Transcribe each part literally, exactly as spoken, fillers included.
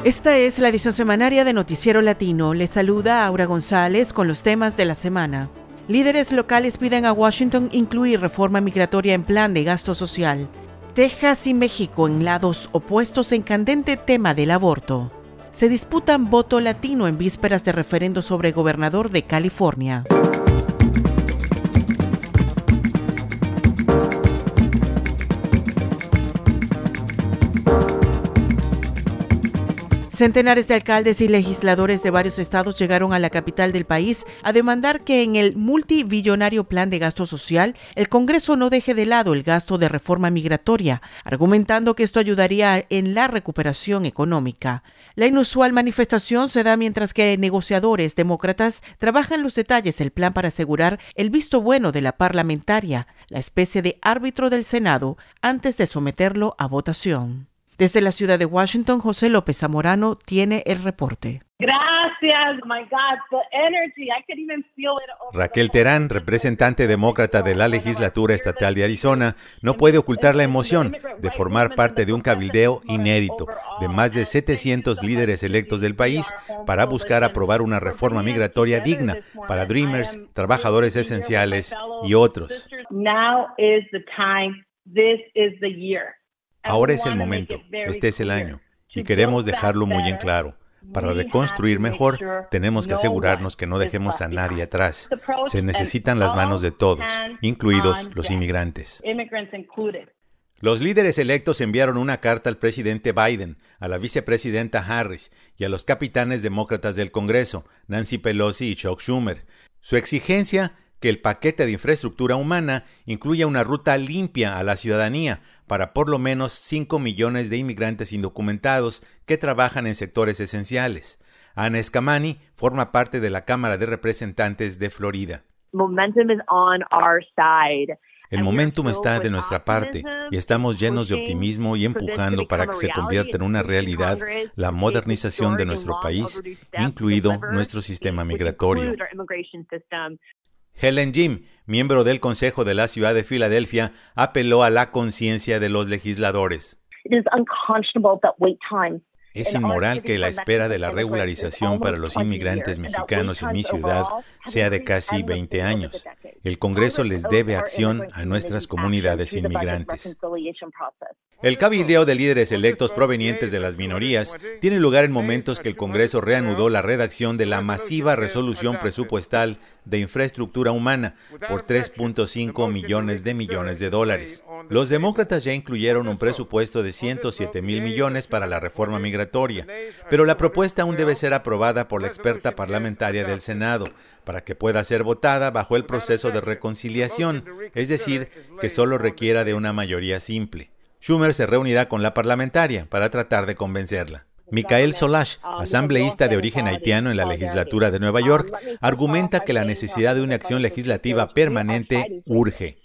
Esta es la edición semanaria de Noticiero Latino. Les saluda Aura González con los temas de la semana. Líderes locales piden a Washington incluir reforma migratoria en plan de gasto social. Texas y México en lados opuestos en candente tema del aborto. Se disputan voto latino en vísperas de referendo sobre gobernador de California. Centenares de alcaldes y legisladores de varios estados llegaron a la capital del país a demandar que en el multibillonario plan de gasto social, el Congreso no deje de lado el gasto de reforma migratoria, argumentando que esto ayudaría en la recuperación económica. La inusual manifestación se da mientras que negociadores demócratas trabajan los detalles del plan para asegurar el visto bueno de la parlamentaria, la especie de árbitro del Senado, antes de someterlo a votación. Desde la ciudad de Washington, José López Zamorano tiene el reporte. Gracias. Oh my God, the energy. I could even feel it. Raquel Terán, representante demócrata de la legislatura estatal de Arizona, no puede ocultar la emoción de formar parte de un cabildeo inédito de más de setecientos líderes electos del país para buscar aprobar una reforma migratoria digna para Dreamers, trabajadores esenciales y otros. Now is the time. This is the year. Ahora es el momento, este es el año, y queremos dejarlo muy en claro. Para reconstruir mejor, tenemos que asegurarnos que no dejemos a nadie atrás. Se necesitan las manos de todos, incluidos los inmigrantes. Los líderes electos enviaron una carta al presidente Biden, a la vicepresidenta Harris y a los capitanes demócratas del Congreso, Nancy Pelosi y Chuck Schumer. Su exigencia: que el paquete de infraestructura humana incluya una ruta limpia a la ciudadanía para por lo menos cinco millones de inmigrantes indocumentados que trabajan en sectores esenciales. Ana Escamani forma parte de la Cámara de Representantes de Florida. Momentum is on our side. El momentum está de nuestra parte y estamos llenos de optimismo y empujando para que se convierta en una realidad la modernización de nuestro país, incluido nuestro sistema migratorio. Helen Jim, miembro del Consejo de la Ciudad de Filadelfia, apeló a la conciencia de los legisladores. Es inmoral que la espera de la regularización para los inmigrantes mexicanos en mi ciudad sea de casi veinte años. El Congreso les debe acción a nuestras comunidades inmigrantes. El cabildeo de líderes electos provenientes de las minorías tiene lugar en momentos que el Congreso reanudó la redacción de la masiva resolución presupuestal de infraestructura humana por tres punto cinco millones de millones de dólares. Los demócratas ya incluyeron un presupuesto de ciento siete mil millones para la reforma migratoria, pero la propuesta aún debe ser aprobada por la experta parlamentaria del Senado para que pueda ser votada bajo el proceso de reconciliación, es decir, que solo requiera de una mayoría simple. Schumer se reunirá con la parlamentaria para tratar de convencerla. Michael Solash, asambleísta de origen haitiano en la legislatura de Nueva York, argumenta que la necesidad de una acción legislativa permanente urge.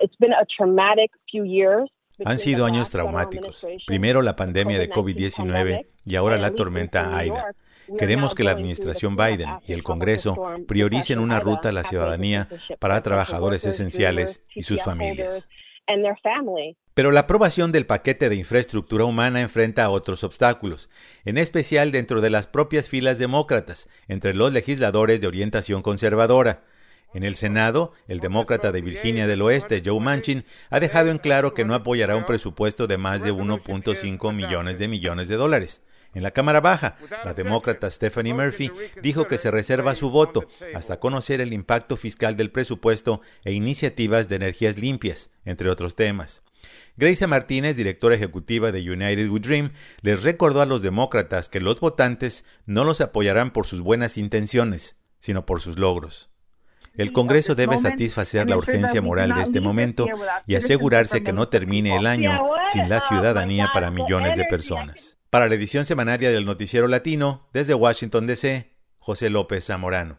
Han sido años traumáticos. Primero la pandemia de covid diecinueve y ahora la tormenta Aida. Queremos que la administración Biden y el Congreso prioricen una ruta a la ciudadanía para trabajadores esenciales y sus familias. Pero la aprobación del paquete de infraestructura humana enfrenta a otros obstáculos, en especial dentro de las propias filas demócratas, entre los legisladores de orientación conservadora. En el Senado, el demócrata de Virginia del Oeste, Joe Manchin, ha dejado en claro que no apoyará un presupuesto de más de uno punto cinco millones de millones de dólares. En la Cámara Baja, la demócrata Stephanie Murphy dijo que se reserva su voto hasta conocer el impacto fiscal del presupuesto e iniciativas de energías limpias, entre otros temas. Gracia Martínez, directora ejecutiva de United We Dream, les recordó a los demócratas que los votantes no los apoyarán por sus buenas intenciones, sino por sus logros. El Congreso debe satisfacer la urgencia moral de este momento y asegurarse que no termine el año sin la ciudadanía para millones de personas. Para la edición semanaria del Noticiero Latino, desde Washington, D C, José López Zamorano.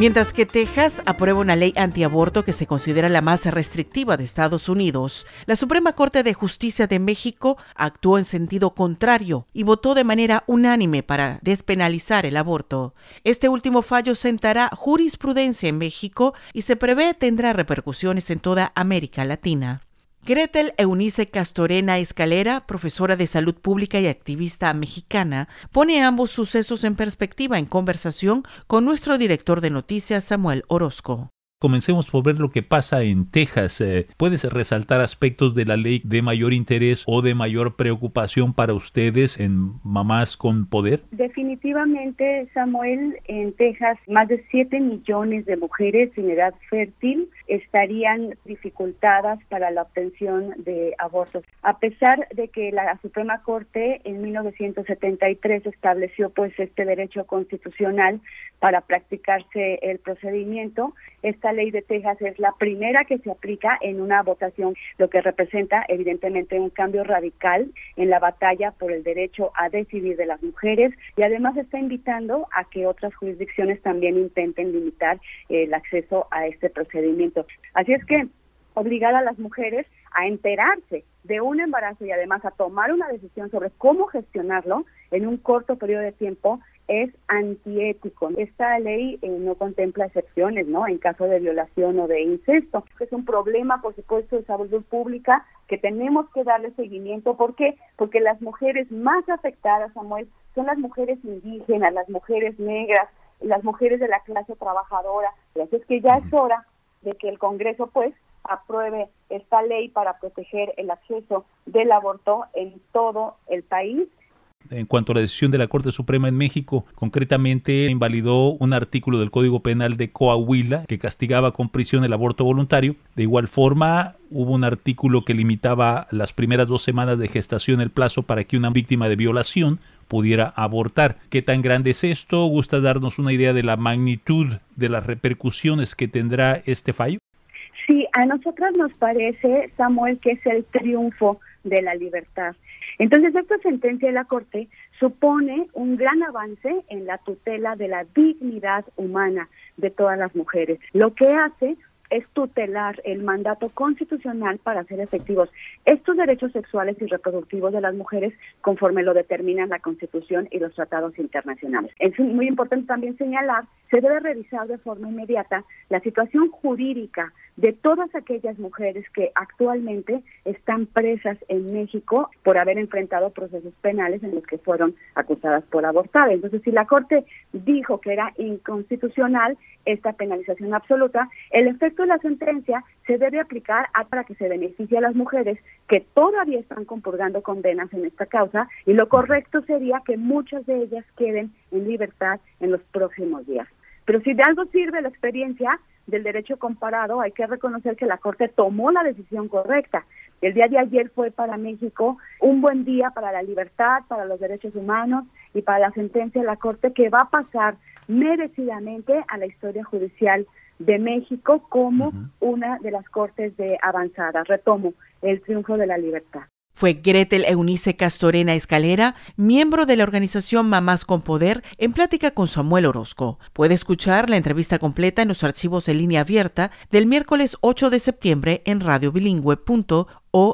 Mientras que Texas aprueba una ley antiaborto que se considera la más restrictiva de Estados Unidos, la Suprema Corte de Justicia de México actuó en sentido contrario y votó de manera unánime para despenalizar el aborto. Este último fallo sentará jurisprudencia en México y se prevé tendrá repercusiones en toda América Latina. Gretel Eunice Castorena Escalera, profesora de salud pública y activista mexicana, pone ambos sucesos en perspectiva en conversación con nuestro director de noticias, Samuel Orozco. Comencemos por ver lo que pasa en Texas. Eh, ¿Puedes resaltar aspectos de la ley de mayor interés o de mayor preocupación para ustedes en Mamás con Poder? Definitivamente, Samuel, en Texas más de siete millones de mujeres en edad fértil estarían dificultadas para la obtención de abortos. A pesar de que la Suprema Corte en mil novecientos setenta y tres estableció pues este derecho constitucional para practicarse el procedimiento, esta ley de Texas es la primera que se aplica en una votación, lo que representa evidentemente un cambio radical en la batalla por el derecho a decidir de las mujeres, y además está invitando a que otras jurisdicciones también intenten limitar el acceso a este procedimiento. Así es que obligar a las mujeres a enterarse de un embarazo y además a tomar una decisión sobre cómo gestionarlo en un corto periodo de tiempo es antiético. Esta ley eh, no contempla excepciones, ¿no?, en caso de violación o de incesto. Es un problema, por supuesto, de salud pública que tenemos que darle seguimiento. ¿Por qué? Porque las mujeres más afectadas, Samuel, son las mujeres indígenas, las mujeres negras, las mujeres de la clase trabajadora. Así es que ya es hora de que el Congreso, pues, apruebe esta ley para proteger el acceso del aborto en todo el país. En cuanto a la decisión de la Corte Suprema en México, concretamente invalidó un artículo del Código Penal de Coahuila que castigaba con prisión el aborto voluntario. De igual forma, hubo un artículo que limitaba las primeras dos semanas de gestación el plazo para que una víctima de violación pudiera abortar. ¿Qué tan grande es esto? ¿Gusta darnos una idea de la magnitud de las repercusiones que tendrá este fallo? Sí, a nosotras nos parece, Samuel, que es el triunfo de la libertad. Entonces, esta sentencia de la Corte supone un gran avance en la tutela de la dignidad humana de todas las mujeres. Lo que hace es tutelar el mandato constitucional para hacer efectivos estos derechos sexuales y reproductivos de las mujeres conforme lo determinan la Constitución y los tratados internacionales. Es muy importante también señalar, se debe revisar de forma inmediata la situación jurídica de todas aquellas mujeres que actualmente están presas en México por haber enfrentado procesos penales en los que fueron acusadas por abortar. Entonces, si la Corte dijo que era inconstitucional esta penalización absoluta, el efecto de la sentencia se debe aplicar a, para que se beneficie a las mujeres que todavía están compurgando condenas en esta causa, y lo correcto sería que muchas de ellas queden en libertad en los próximos días. Pero si de algo sirve la experiencia del derecho comparado, hay que reconocer que la Corte tomó la decisión correcta. El día de ayer fue para México un buen día para la libertad, para los derechos humanos y para la sentencia de la Corte, que va a pasar merecidamente a la historia judicial de México como uh-huh. una de las cortes de avanzada. Retomo, el triunfo de la libertad. Fue Gretel Eunice Castorena Escalera, miembro de la organización Mamás con Poder, en plática con Samuel Orozco. Puede escuchar la entrevista completa en los archivos de línea abierta del miércoles ocho de septiembre en radio bilingüe punto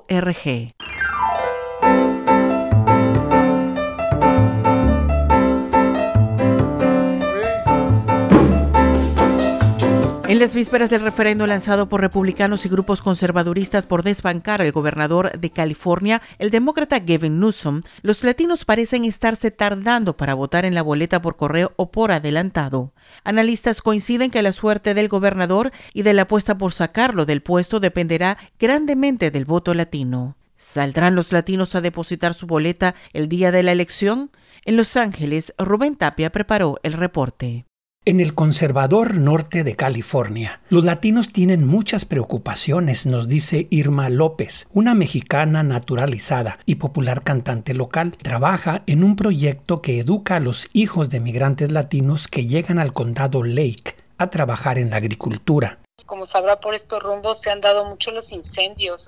org. En las vísperas del referendo lanzado por republicanos y grupos conservaduristas por desbancar al gobernador de California, el demócrata Gavin Newsom, los latinos parecen estarse tardando para votar en la boleta por correo o por adelantado. Analistas coinciden que la suerte del gobernador y de la apuesta por sacarlo del puesto dependerá grandemente del voto latino. ¿Saldrán los latinos a depositar su boleta el día de la elección? En Los Ángeles, Rubén Tapia preparó el reporte. En el conservador norte de California, los latinos tienen muchas preocupaciones, nos dice Irma López, una mexicana naturalizada y popular cantante local. Trabaja en un proyecto que educa a los hijos de migrantes latinos que llegan al condado Lake a trabajar en la agricultura. Como sabrá, por estos rumbos se han dado mucho los incendios.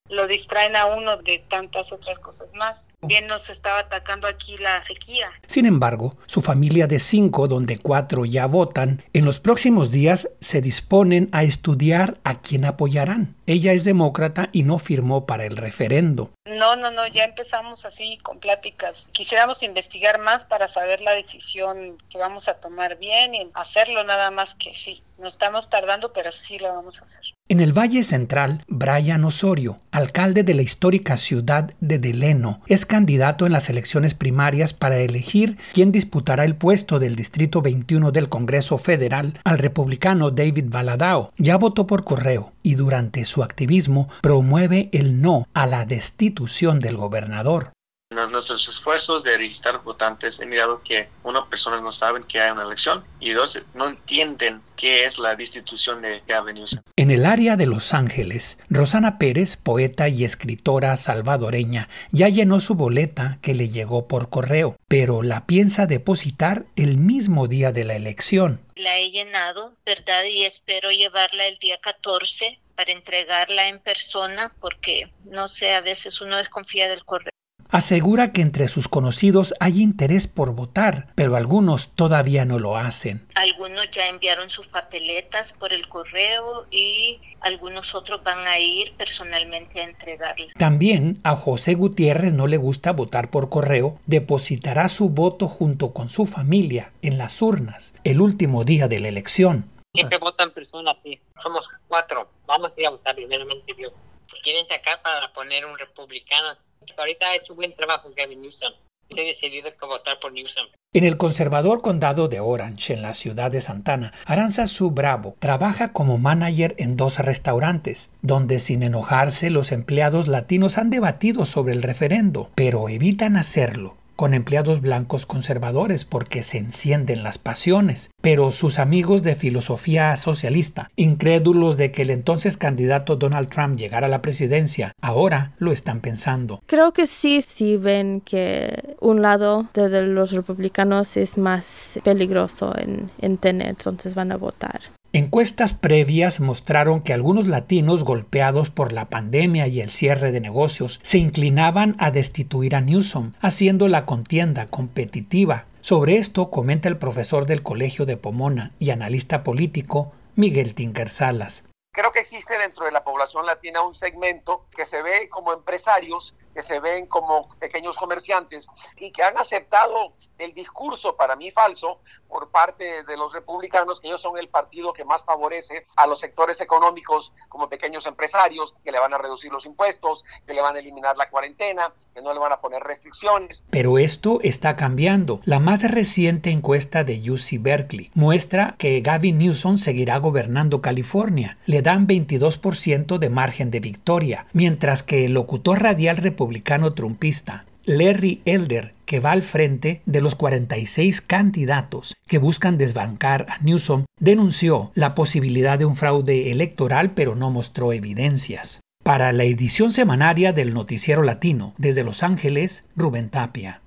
lo distraen a uno de tantas otras cosas más. Bien nos estaba atacando aquí la sequía. Sin embargo, su familia de cinco, donde cuatro ya votan, en los próximos días se disponen a estudiar a quién apoyarán. Ella es demócrata y no firmó para el referendo. No, no, no, ya empezamos así con pláticas. Quisiéramos investigar más para saber la decisión que vamos a tomar bien y hacerlo, nada más que sí. Nos estamos tardando, pero sí lo vamos a hacer. En el Valle Central, Brian Osorio, alcalde de la histórica ciudad de Delano, es candidato en las elecciones primarias para elegir quién disputará el puesto del Distrito veintiuno del Congreso Federal al republicano David Valadao. Ya votó por correo y durante su activismo promueve el no a la destitución del gobernador. En nuestros esfuerzos de registrar votantes he mirado que, una, personas no saben que hay una elección y dos, no entienden qué es la destitución de Gavin Newsom. En el área de Los Ángeles, Rosana Pérez, poeta y escritora salvadoreña, ya llenó su boleta que le llegó por correo, pero la piensa depositar el mismo día de la elección. La he llenado, ¿verdad? Y espero llevarla el día catorce para entregarla en persona porque, no sé, a veces uno desconfía del correo. Asegura que entre sus conocidos hay interés por votar, pero algunos todavía no lo hacen. Algunos ya enviaron sus papeletas por el correo y algunos otros van a ir personalmente a entregarla. También a José Gutiérrez no le gusta votar por correo. Depositará su voto junto con su familia en las urnas el último día de la elección. Siempre votan personas, sí. Somos cuatro. Vamos a ir a votar primeramente Dios. Quieren sacar para poner un republicano. Ahorita ha hecho buen trabajo Gavin Newsom. He decidido que votar por Newsom. En el conservador condado de Orange, en la ciudad de Santana, Aranzazu Bravo trabaja como manager en dos restaurantes, donde sin enojarse los empleados latinos han debatido sobre el referendo, pero evitan hacerlo con empleados blancos conservadores porque se encienden las pasiones. Pero sus amigos de filosofía socialista, incrédulos de que el entonces candidato Donald Trump llegara a la presidencia, ahora lo están pensando. Creo que sí, sí ven que un lado de los republicanos es más peligroso en, en tener, entonces van a votar. Encuestas previas mostraron que algunos latinos golpeados por la pandemia y el cierre de negocios se inclinaban a destituir a Newsom, haciendo la contienda competitiva. Sobre esto comenta el profesor del Colegio de Pomona y analista político Miguel Tinker Salas. Creo que existe dentro de la población latina un segmento que se ve como empresarios, que se ven como pequeños comerciantes y que han aceptado el discurso, para mí falso, por parte de los republicanos, que ellos son el partido que más favorece a los sectores económicos como pequeños empresarios, que le van a reducir los impuestos, que le van a eliminar la cuarentena, que no le van a poner restricciones. Pero esto está cambiando. La más reciente encuesta de U C Berkeley muestra que Gavin Newsom seguirá gobernando California. Le dan veintidós por ciento de margen de victoria, mientras que el locutor radial republicano trumpista Larry Elder, que va al frente de los cuarenta y seis candidatos que buscan desbancar a Newsom, denunció la posibilidad de un fraude electoral, pero no mostró evidencias. Para la edición semanaria del Noticiero Latino, desde Los Ángeles, Rubén Tapia.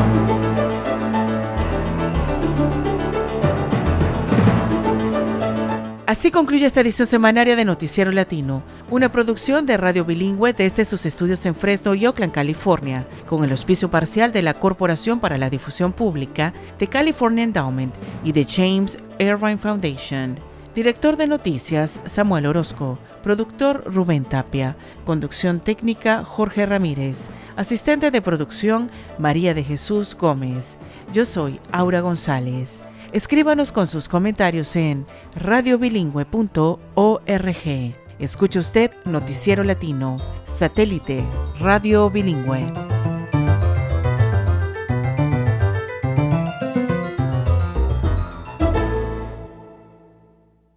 Así concluye esta edición semanaria de Noticiero Latino, una producción de Radio Bilingüe desde sus estudios en Fresno y Oakland, California, con el auspicio parcial de la Corporación para la Difusión Pública, de California Endowment y de James Irvine Foundation. Director de Noticias, Samuel Orozco. Productor, Rubén Tapia. Conducción técnica, Jorge Ramírez. Asistente de producción, María de Jesús Gómez. Yo soy Aura González. Escríbanos con sus comentarios en radio bilingüe punto org. Escuche usted Noticiero Latino, satélite, Radio Bilingüe.